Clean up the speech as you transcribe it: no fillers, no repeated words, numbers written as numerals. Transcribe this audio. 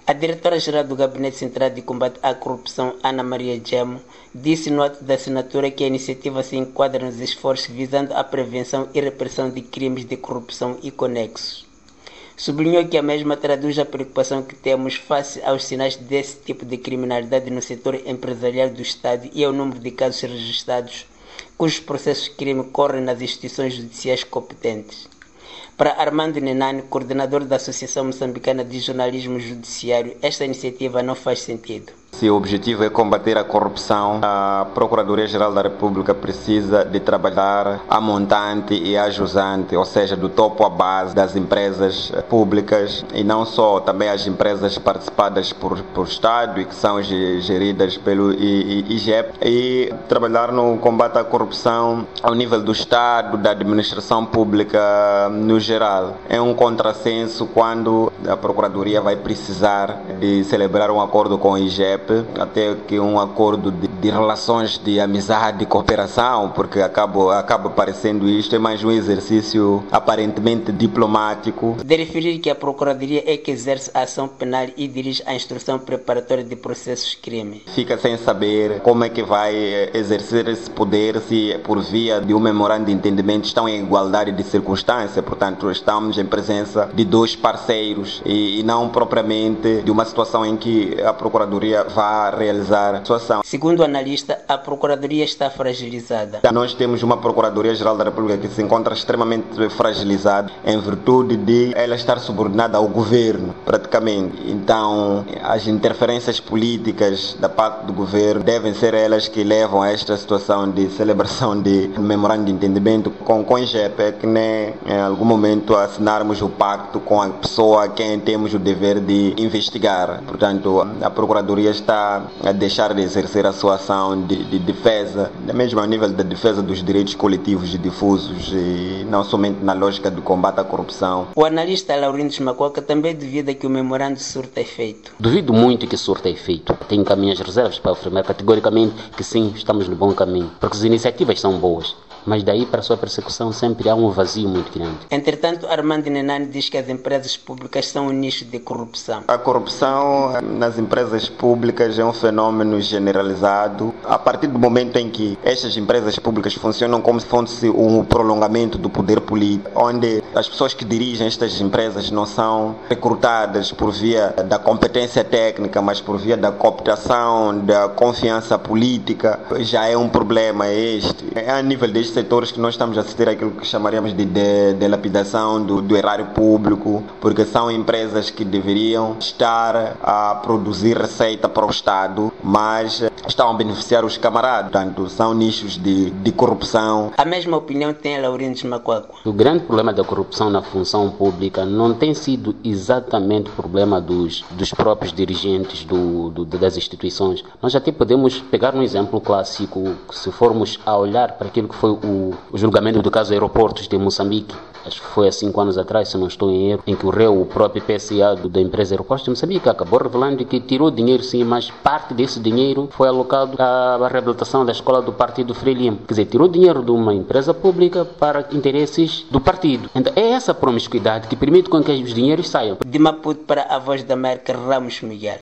A diretora-geral do Gabinete Central de Combate à Corrupção, Ana Maria Gemo, disse no ato da assinatura que a iniciativa se enquadra nos esforços visando a prevenção e repressão de crimes de corrupção e conexos. Sublinhou que a mesma traduz a preocupação que temos face aos sinais desse tipo de criminalidade no setor empresarial do Estado e ao número de casos registrados cujos processos de crime correm nas instituições judiciais competentes. Para Armando Nenane, coordenador da Associação Moçambicana de Jornalismo Judiciário, esta iniciativa não faz sentido. Se o objetivo é combater a corrupção, a Procuradoria-Geral da República precisa de trabalhar a montante e a jusante, ou seja, do topo à base das empresas públicas e não só, também as empresas participadas por Estado e que são geridas pelo IGEP, e trabalhar no combate à corrupção ao nível do Estado, da administração pública no geral. É um contrassenso quando a Procuradoria vai precisar de celebrar um acordo com o IGEP, até que um acordo de relações de amizade e cooperação, porque acaba parecendo isto, é mais um exercício aparentemente diplomático. De referir que a Procuradoria é que exerce a ação penal e dirige a instrução preparatória de processos de crime. Fica sem saber como é que vai exercer esse poder se por via de um memorando de entendimento estão em igualdade de circunstância, portanto estamos em presença de dois parceiros e não propriamente de uma situação em que a Procuradoria vai realizar a sua ação. Segundo o analista, a Procuradoria está fragilizada. Nós temos uma Procuradoria-Geral da República que se encontra extremamente fragilizada em virtude de ela estar subordinada ao governo, praticamente. Então, as interferências políticas da parte do governo devem ser elas que levam a esta situação de celebração de memorando de entendimento com o IGEP, é que nem em algum momento assinarmos o pacto com a pessoa a quem temos o dever de investigar. Portanto, a Procuradoria está a deixar de exercer a sua ação de defesa, mesmo ao nível da defesa dos direitos coletivos e difusos, e não somente na lógica do combate à corrupção. O analista Laurindo Macoca também duvida que o memorando surta efeito. Duvido muito que surta efeito. Tenho minhas reservas para afirmar categoricamente que sim, estamos no bom caminho, porque as iniciativas são boas. Mas daí para a sua persecução sempre há um vazio muito grande. Entretanto, Armando Nenane diz que as empresas públicas são um nicho de corrupção. A corrupção nas empresas públicas é um fenômeno generalizado. A partir do momento em que estas empresas públicas funcionam como se fosse um prolongamento do poder político, onde as pessoas que dirigem estas empresas não são recrutadas por via da competência técnica, mas por via da cooptação, da confiança política, já é um problema este. É a nível destes setores que nós estamos a assistir àquilo que chamaríamos de lapidação do erário público, porque são empresas que deveriam estar a produzir receita para o Estado, mas estão a beneficiar os camaradas, portanto são nichos de corrupção. A mesma opinião tem a Laurindo Macoca. O grande problema da corrupção na função pública não tem sido exatamente o problema dos próprios dirigentes das instituições. Nós até podemos pegar um exemplo clássico, se formos a olhar para aquilo que foi o julgamento do caso Aeroportos de Moçambique. Acho que foi há 5 anos atrás, se não estou em erro, em que o réu, o próprio PSA da empresa Aeroportos de Moçambique, acabou revelando que tirou dinheiro sim, mas parte desse dinheiro foi alocado à reabilitação da escola do partido Frelimo. Quer dizer, tirou dinheiro de uma empresa pública para interesses do partido. Então é essa promiscuidade que permite com que os dinheiros saiam. De Maputo para a Voz da América, Ramos Miguel.